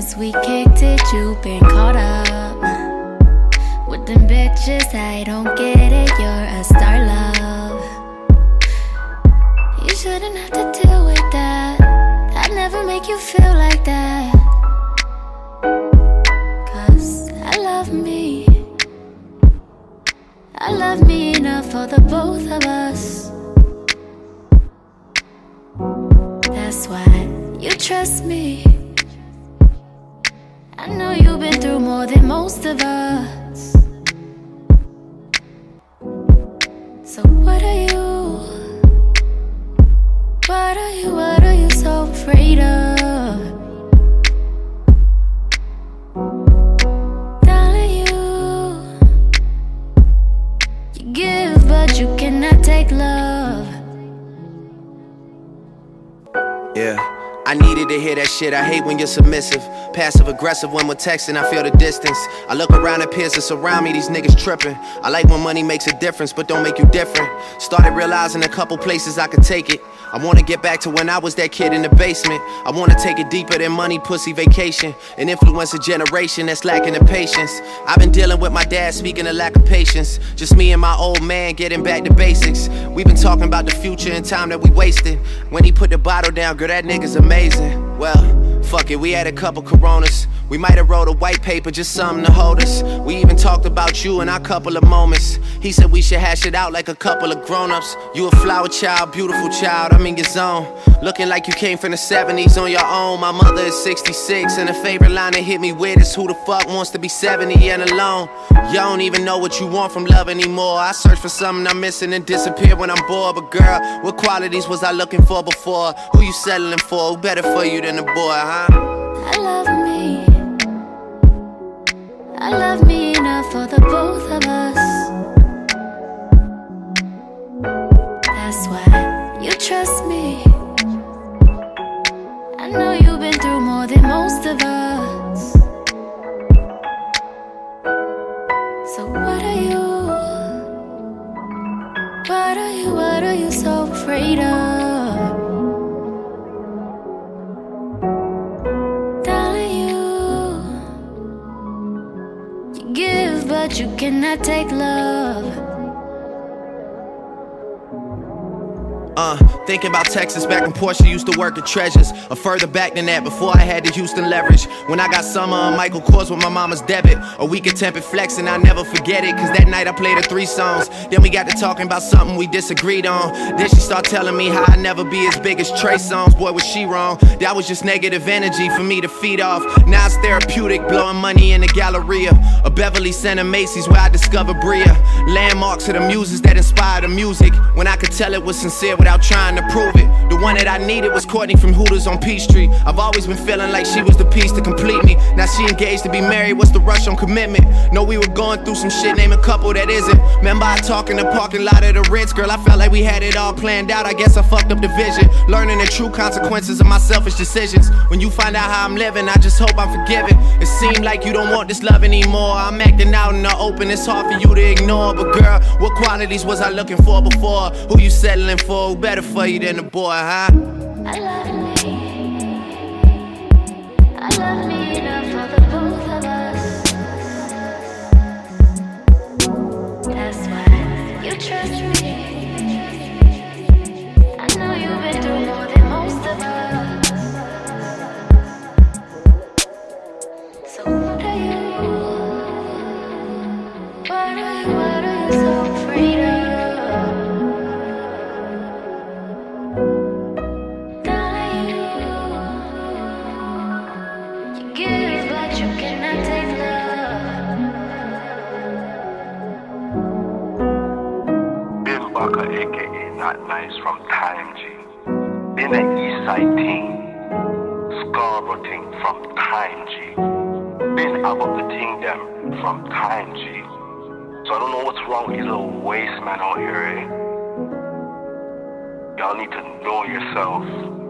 since we kicked it, you've been caught up with them bitches. I don't get it, you're a star, love. You shouldn't have to deal with that. I'd never make you feel like that. 'Cause I love me. I love me enough for the both of us. That's why you trust me. I know you've been through more than most of us. So what are you? What are you so afraid of? Darling, you give but you cannot take love. Yeah, I needed to hear that shit. I hate when you're submissive, passive aggressive when we're texting. I feel the distance. I look around at peers that's around me. These niggas tripping. I like when money makes a difference, but don't make you different. Started realizing a couple places I could take it. I wanna get back to when I was that kid in the basement. I wanna take it deeper than money, pussy, vacation, and influence a generation that's lacking the patience. I've been dealing with my dad, speaking of lack of patience. Just me and my old man getting back to basics. We've been talking about the future and time that we wasted. When he put the bottle down, girl, that nigga's amazing. Well, fuck it, we had a couple Coronas. We might have wrote a white paper, just something to hold us. We even talked about you in our couple of moments. He said we should hash it out like a couple of grown-ups. You a flower child, beautiful child, I'm in your zone. Looking like you came from the 70s on your own. My mother is 66, and a favorite line that hit me with is, who the fuck wants to be 70 and alone? You don't even know what you want from love anymore. I search for something I'm missing and disappear when I'm bored. But girl, what qualities was I looking for before? Who you settling for? Who better for you than a boy, huh? I love me. I love me enough for the both of us. That's why you trust me. I know you've been through more than most of us. So what are you? What are you so afraid of? Darling, you give but you cannot take love. Thinking about Texas back when Portia used to work at Treasures, or further back than that before I had the Houston leverage. When I got Summer on Michael Kors with my mama's debit, a week of Tempered Flex and I'll never forget it. Cause that night I played her 3 songs. Then we got to talking about something we disagreed on. Then she started telling me how I'd never be as big as Trey Songz. Boy, was she wrong. That was just negative energy for me to feed off. Now it's therapeutic, blowing money in the Galleria, a Beverly Center Macy's where I discovered Bria. Landmarks of the muses that inspired the music, when I could tell it was sincere without trying to prove it. The one that I needed was Courtney from Hooters on Peachtree. I've always been feeling like she was the piece to complete me. Now she engaged to be married, what's the rush on commitment? Know we were going through some shit, name a couple that isn't. Remember I talk in the parking lot of the Ritz, girl, I felt like we had it all planned out. I guess I fucked up the vision, learning the true consequences of my selfish decisions. When you find out how I'm living, I just hope I'm forgiven. It seemed like you don't want this love anymore. I'm acting out in the open, it's hard for you to ignore. But girl, what qualities was I looking for before? Who you settling for? Who better for you than a boy, huh? I love me. I love me enough for the both of us. That's why you trust me. I know you've been through more than most of us. So what are you? What are you so afraid of? AKA Not Nice from Time G. Been an Eastside team, Scarborough team from Time G. Been about the team them from Time G. So I don't know what's wrong with these little waste men out here, eh? Y'all need to know yourself.